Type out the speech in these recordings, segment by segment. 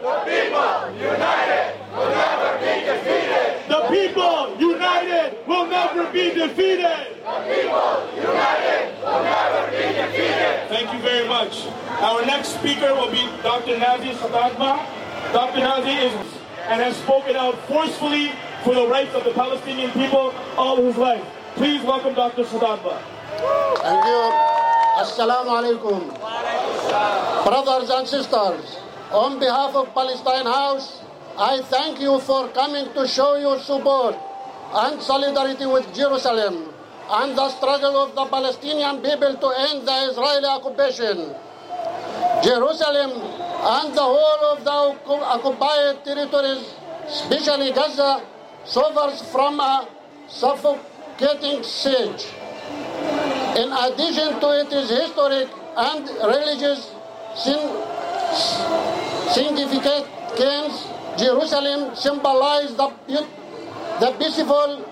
The people united will never be defeated. The people united will never be defeated. The people united will never be defeated. Thank you very much. Our next speaker will be Dr. Nazi Sadatma. Dr. Nazi is and has spoken out forcefully for the rights of the Palestinian people all his life. Please welcome Dr. Sadatma. Thank you. Assalamu alaikum. Brothers and sisters, on behalf of Palestine House, I thank you for coming to show your support and solidarity with Jerusalem and the struggle of the Palestinian people to end the Israeli occupation. Jerusalem and the whole of the occupied territories, especially Gaza, suffers from a suffocating siege. In addition to its historic and religious significance, Jerusalem symbolizes the peaceful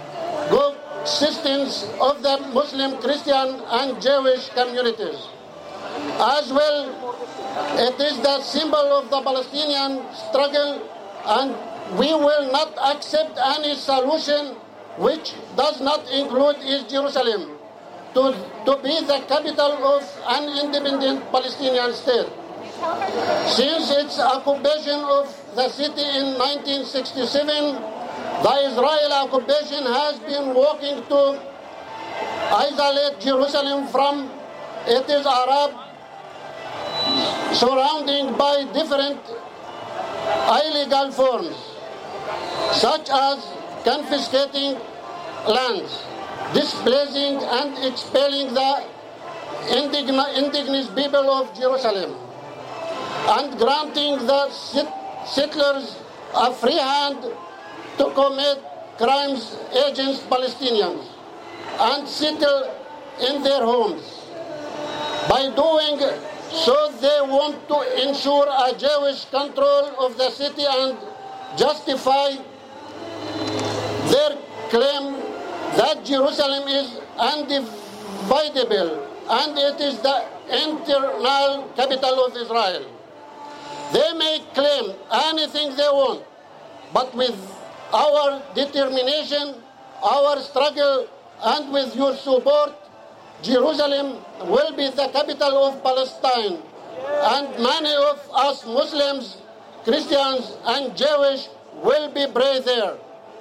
coexistence of the Muslim, Christian, and Jewish communities. As well, it is the symbol of the Palestinian struggle, and we will not accept any solution which does not include East Jerusalem to be the capital of an independent Palestinian state. Since its occupation of the city in 1967, the Israeli occupation has been working to isolate Jerusalem from its Arab surrounding by different illegal forms, such as confiscating lands, displacing and expelling the indigenous people of Jerusalem, and granting the settlers a free hand to commit crimes against Palestinians and settle in their homes. By doing so, they want to ensure a Jewish control of the city and justify their claim that Jerusalem is undividable and it is the eternal capital of Israel. They may claim anything they want, but with our determination, our struggle, and with your support, Jerusalem will be the capital of Palestine, and many of us Muslims, Christians, and Jewish will be buried there.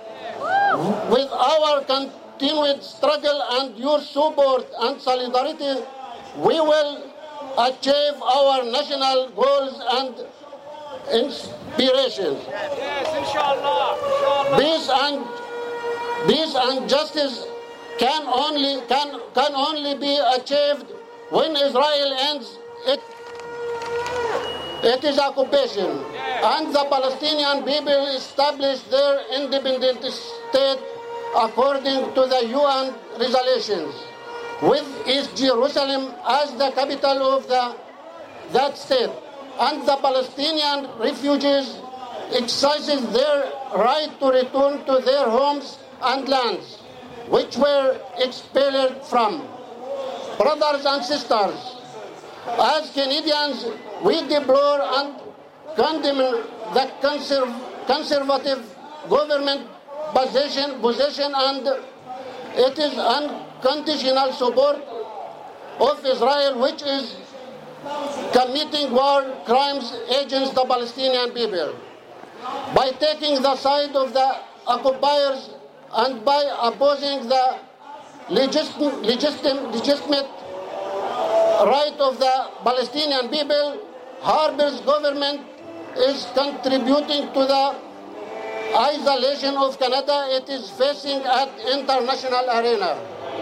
With our continued struggle and your support and solidarity, we will achieve our national goals and inspirations. Yes, inshallah. Peace and justice can only be achieved when Israel ends its occupation and the Palestinian people establish their independent state according to the UN resolutions, with East Jerusalem as the capital of that state, and the Palestinian refugees exercise their right to return to their homes and lands, which were expelled from. Brothers and sisters, as Canadians, we deplore and condemn the conservative government position and it is unconditional support of Israel, which is committing war crimes against the Palestinian people. By taking the side of the occupiers and by opposing the legitimate right of the Palestinian people, Harper's government is contributing to the isolation of Canada it is facing at international arena.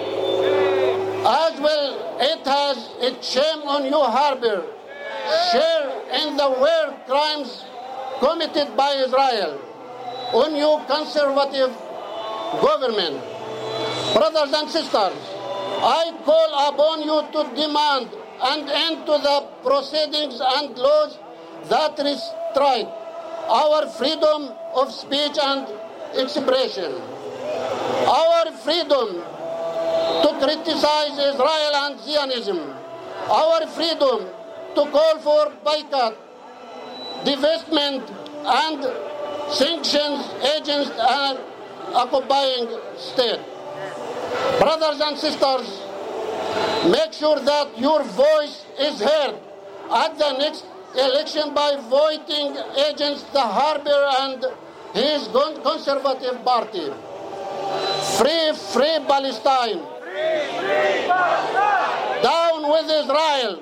As well, it has its shame on you, Harper. Share in the war crimes committed by Israel on you, conservative government. Brothers and sisters, I call upon you to demand an end to the proceedings and laws that restrict our freedom of speech and expression, our freedom to criticize Israel and Zionism, our freedom to call for boycott divestment and sanctions against an occupying state. Brothers and sisters, make sure that your voice is heard at the next election by voting against the Harper and his conservative party. Free Palestine. Free Palestine. Down with Israel.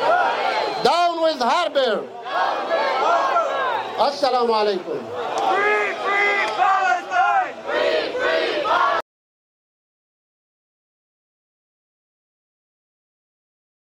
Down with Harper. Assalamu alaikum.